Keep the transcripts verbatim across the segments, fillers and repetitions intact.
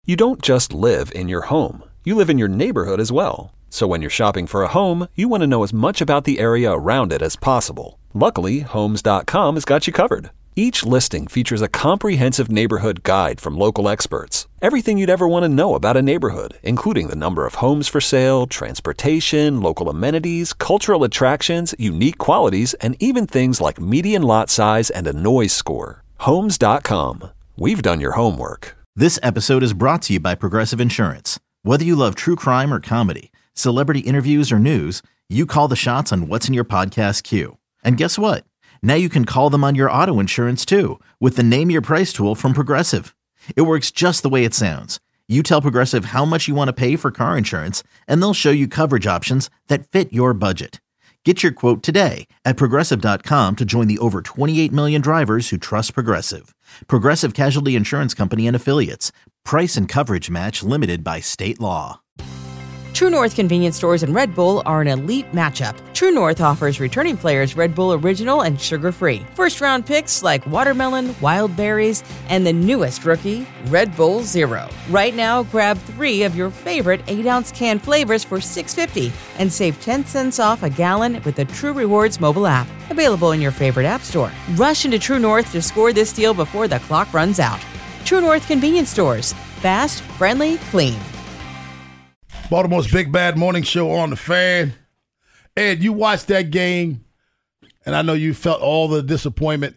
You don't just live in your home. You live in your neighborhood as well. So when you're shopping for a home, you want to know as much about the area around it as possible. Luckily, Homes dot com has got you covered. Each listing features a comprehensive neighborhood guide from local experts. Everything you'd ever want to know about a neighborhood, including the number of homes for sale, transportation, local amenities, cultural attractions, unique qualities, and even things like median lot size and a noise score. Homes dot com. We've done your homework. This episode is brought to you by Progressive Insurance. Whether you love true crime or comedy, celebrity interviews or news, you call the shots on what's in your podcast queue. And guess what? Now you can call them on your auto insurance too with the Name Your Price tool from Progressive. It works just the way it sounds. You tell Progressive how much you want to pay for car insurance, and they'll show you coverage options that fit your budget. Get your quote today at Progressive dot com to join the over twenty-eight million drivers who trust Progressive. Progressive Casualty Insurance Company and Affiliates. Price and coverage match limited by state law. True North convenience stores and Red Bull are an elite matchup. True North offers returning players Red Bull Original and sugar-free. First-round picks like watermelon, wild berries, and the newest rookie, Red Bull Zero. Right now, grab three of your favorite eight-ounce can flavors for six dollars and fifty cents and save ten cents off a gallon with the True Rewards mobile app. Available in your favorite app store. Rush into True North to score this deal before the clock runs out. True North convenience stores. Fast, friendly, clean. Baltimore's Big Bad Morning Show on the Fan. Ed, you watched that game, and I know you felt all the disappointment.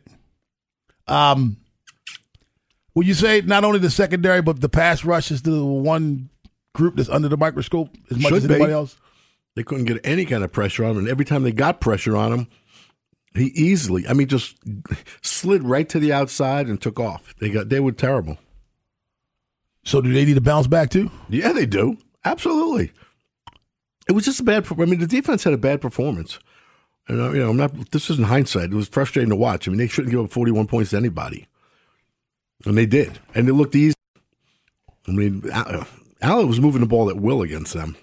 Um, would you say not only the secondary, but the pass rush is the one group that's under the microscope as much Should as anybody be. else? They couldn't get any kind of pressure on him, and every time they got pressure on him, he easily, I mean, just slid right to the outside and took off. They got, they were terrible. So do they need to bounce back too? Yeah, they do. Absolutely. It was just a bad, I mean, the defense had a bad performance. And, uh, you know, I'm not, this isn't hindsight. It was frustrating to watch. I mean, they shouldn't give up forty-one points to anybody. And they did. And it looked easy. I mean, Allen was moving the ball at will against them.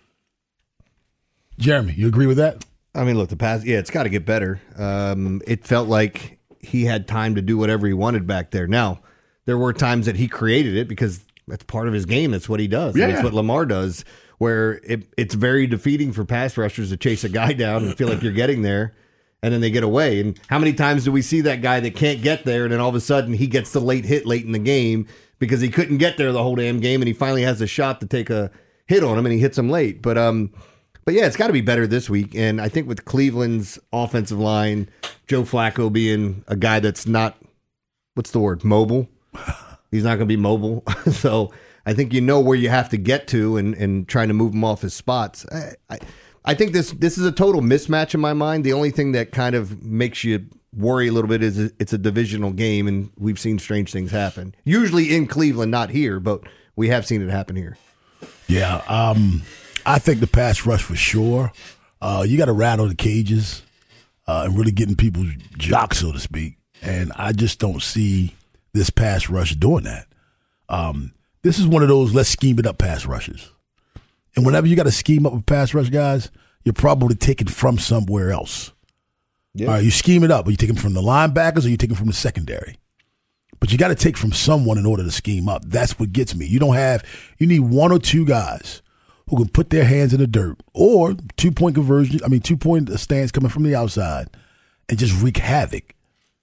Jeremy, you agree with that? I mean, look, the pass, yeah, it's got to get better. Um, it felt like he had time to do whatever he wanted back there. Now, there were times that he created it because that's part of his game. That's what he does. Yeah. That's what Lamar does, where it, it's very defeating for pass rushers to chase a guy down and feel like you're getting there, and then they get away. And how many times do we see that guy that can't get there, and then all of a sudden he gets the late hit late in the game because he couldn't get there the whole damn game, and he finally has a shot to take a hit on him, and he hits him late. But um, but yeah, it's got to be better this week. And I think with Cleveland's offensive line, Joe Flacco being a guy that's not, what's the word, mobile? He's not going to be mobile. So I think you know where you have to get to and, and trying to move him off his spots. I, I, I think this this is a total mismatch in my mind. The only thing that kind of makes you worry a little bit is it's a divisional game, and we've seen strange things happen. Usually in Cleveland, not here, but we have seen it happen here. Yeah, um, I think the pass rush for sure. Uh, you got to rattle the cages uh, and really get in people's jocks, so to speak. And I just don't see this pass rush doing that. Um, this is one of those let's scheme it up pass rushes. And whenever you got to scheme up a pass rush, guys, you're probably taking from somewhere else. Yeah. All right, you scheme it up. Are you taking from the linebackers or are you taking from the secondary? But you got to take from someone in order to scheme up. That's what gets me. You don't have, you need one or two guys who can put their hands in the dirt or two-point conversion, I mean, two-point stance coming from the outside and just wreak havoc.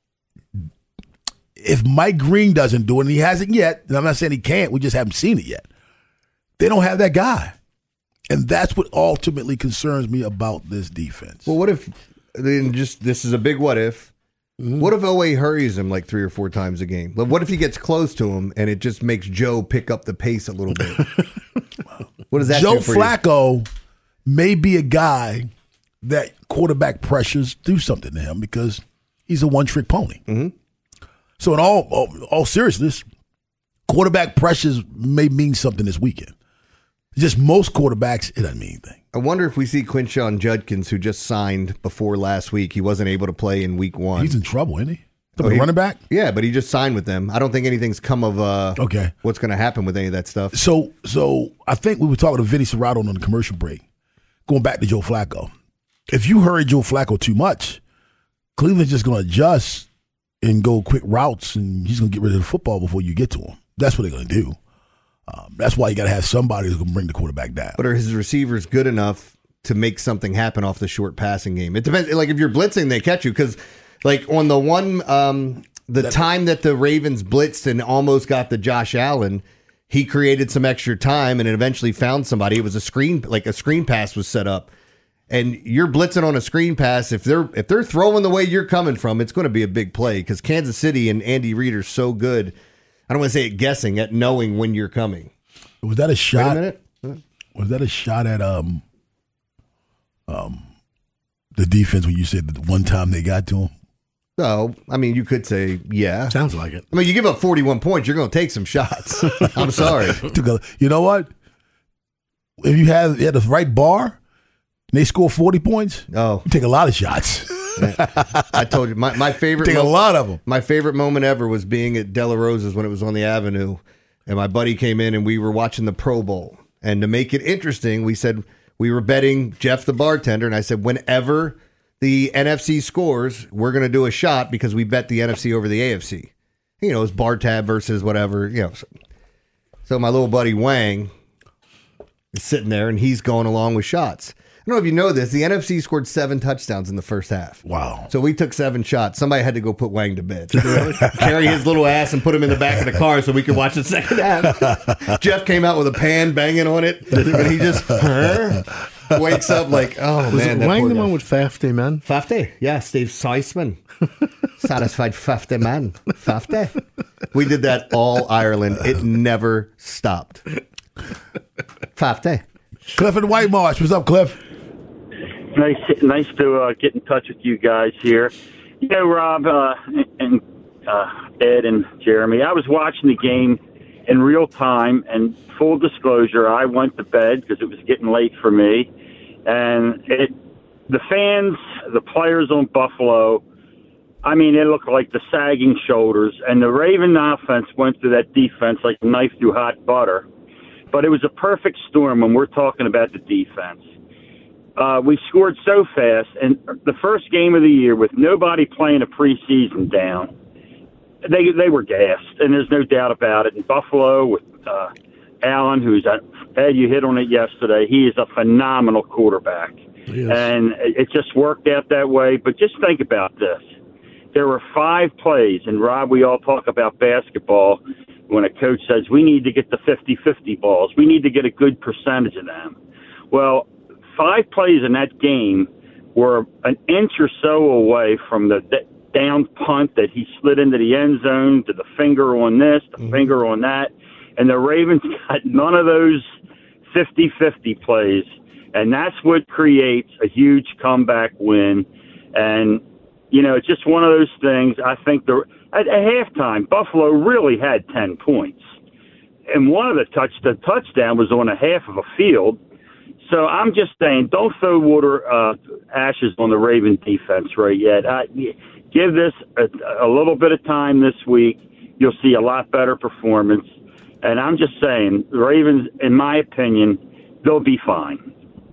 If Mike Green doesn't do it, and he hasn't yet, and I'm not saying he can't, we just haven't seen it yet, they don't have that guy. And that's what ultimately concerns me about this defense. Well, what if, then just this is a big what if, mm-hmm. What if Oweh hurries him like three or four times a game? What if he gets close to him and it just makes Joe pick up the pace a little bit? What does that Joe do for Flacco you? May be a guy that quarterback pressures do something to him because he's a one-trick pony. Mm-hmm. So in all, all all seriousness, quarterback pressures may mean something this weekend. Just most quarterbacks, it doesn't mean anything. I wonder if we see Quinshon Judkins, who just signed before last week. He wasn't able to play in week one. He's in trouble, isn't he? The oh, he running back? Yeah, but he just signed with them. I don't think anything's come of uh, okay. what's going to happen with any of that stuff. So so I think we were talking to Vinny Serrato on the commercial break, going back to Joe Flacco. If you hurry Joe Flacco too much, Cleveland's just going to adjust and go quick routes, and he's going to get rid of the football before you get to him. That's what they're going to do. Um, that's why you got to have somebody who can bring the quarterback down. But are his receivers good enough to make something happen off the short passing game? It depends. Like if you're blitzing, they catch you because, like on the one, um, the that, time that the Ravens blitzed and almost got the Josh Allen, he created some extra time and it eventually found somebody. It was a screen, like a screen pass was set up, and you're blitzing on a screen pass. If they're if they're throwing the way you're coming from, it's going to be a big play because Kansas City and Andy Reid are so good. I don't want to say it guessing at knowing when you're coming. Was that a shot? Wait a minute. Was that a shot at um um the defense when you said that one time they got to him? Oh, I mean, you could say, yeah. Sounds like it. I mean, you give up forty-one points, you're going to take some shots. I'm sorry. You know what? If you have, you had the right bar, and they score forty points, oh, you take a lot of shots. I told you, my, my favorite take moment, a lot of them. My favorite moment ever was being at Della Rosa's when it was on the Avenue, and my buddy came in and we were watching the Pro Bowl. And to make it interesting, we said we were betting Jeff the bartender, and I said, whenever the N F C scores, we're going to do a shot because we bet the N F C over the A F C. You know, it's bar tab versus whatever. You know, so, so my little buddy Wang is sitting there, and he's going along with shots. I don't know if you know this. The N F C scored seven touchdowns in the first half. Wow. So we took seven shots. Somebody had to go put Wang to bed. Carry his little ass and put him in the back of the car so we could watch the second half. Jeff came out with a pan banging on it, and he just huh, wakes up like, oh, was man. Was Wang the one with fifty, man? fifty, yeah. Steve Seisman. Satisfied fifty, man. fifty. We did that all Ireland. It never stopped. fifty. Cliff and White Marsh. What's up, Cliff? Nice, nice to uh, get in touch with you guys here. You know, Rob uh, and uh, Ed and Jeremy, I was watching the game in real time, and full disclosure, I went to bed because it was getting late for me. And it, the fans, the players on Buffalo, I mean, it looked like the sagging shoulders. And the Raven offense went through that defense like a knife through hot butter. But it was a perfect storm when we're talking about the defense. Uh, we scored so fast, and the first game of the year with nobody playing a preseason down, they they were gassed, and there's no doubt about it. In Buffalo with uh, Allen, who's a, Ed, you hit on it yesterday. He is a phenomenal quarterback, and it just worked out that way. But just think about this: there were five plays, and Rob, we all talk about basketball when a coach says we need to get the fifty-fifty balls, we need to get a good percentage of them. Well, five plays in that game were an inch or so away from the down punt that he slid into the end zone to the finger on this, the mm-hmm. finger on that. And the Ravens got none of those fifty-fifty plays. And that's what creates a huge comeback win. And, you know, it's just one of those things. I think the, at, at halftime, Buffalo really had ten points. And one of the touch, the touchdown was on a half of a field. So I'm just saying, don't throw water uh, ashes on the Raven defense right yet. I, give this a, a little bit of time this week. You'll see a lot better performance. And I'm just saying, the Ravens, in my opinion, they'll be fine.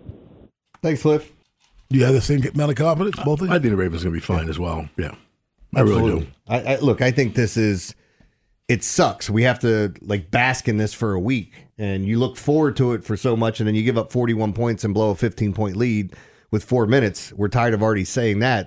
Thanks, Cliff. You have the same amount of confidence, both of you? I think the Ravens are going to be fine as well. Yeah, I Absolutely. really do. I, I, look, I think this is, it sucks. We have to like bask in this for a week. And you look forward to it for so much, and then you give up forty-one points and blow a fifteen-point lead with four minutes. We're tired of already saying that.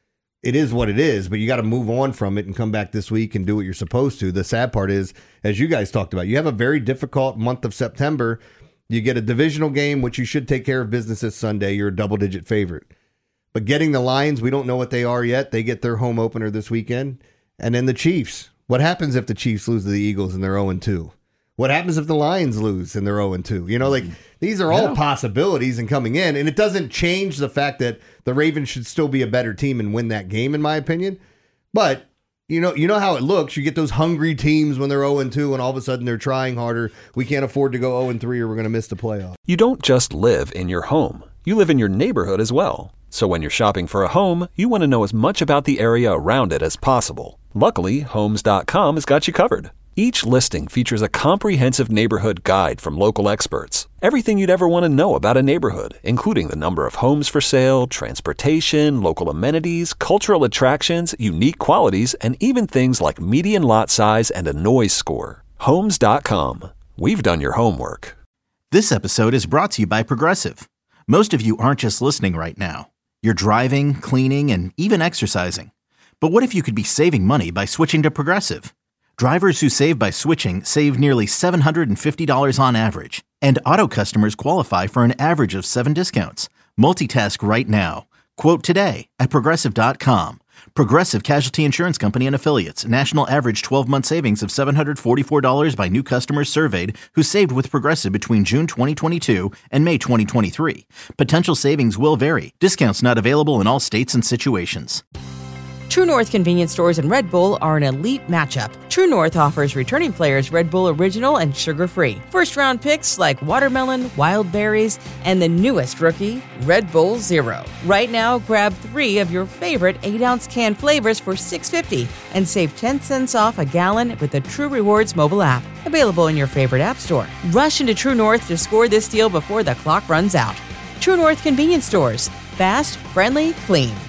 It is what it is, but you got to move on from it and come back this week and do what you're supposed to. The sad part is, as you guys talked about, you have a very difficult month of September. You get a divisional game, which you should take care of business this Sunday. You're a double-digit favorite. But getting the Lions, we don't know what they are yet. They get their home opener this weekend. And then the Chiefs. What happens if the Chiefs lose to the Eagles and they're oh and two? What happens if the Lions lose and they're oh and two? You know, like these are all yeah. possibilities and coming in. And it doesn't change the fact that the Ravens should still be a better team and win that game, in my opinion. But, you know, you know how it looks. You get those hungry teams when they're oh and two and all of a sudden they're trying harder. We can't afford to go oh and three or we're going to miss the playoff. You don't just live in your home. You live in your neighborhood as well. So when you're shopping for a home, you want to know as much about the area around it as possible. Luckily, Homes dot com has got you covered. Each listing features a comprehensive neighborhood guide from local experts. Everything you'd ever want to know about a neighborhood, including the number of homes for sale, transportation, local amenities, cultural attractions, unique qualities, and even things like median lot size and a noise score. Homes dot com. we've done your homework. This episode is brought to you by Progressive. Most of you aren't just listening right now. You're driving, cleaning, and even exercising. But what if you could be saving money by switching to Progressive? Drivers who save by switching save nearly seven hundred fifty dollars on average. And auto customers qualify for an average of seven discounts. Multitask right now. Quote today at Progressive dot com. Progressive Casualty Insurance Company and Affiliates. National average twelve-month savings of seven hundred forty-four dollars by new customers surveyed who saved with Progressive between June twenty twenty-two and May twenty twenty-three. Potential savings will vary. Discounts not available in all states and situations. True North convenience stores and Red Bull are an elite matchup. True North offers returning players Red Bull Original and sugar-free. First-round picks like watermelon, wild berries, and the newest rookie, Red Bull Zero. Right now, grab three of your favorite eight-ounce can flavors for six dollars and fifty cents and save ten cents off a gallon with the True Rewards mobile app. Available in your favorite app store. Rush into True North to score this deal before the clock runs out. True North convenience stores. Fast, friendly, clean.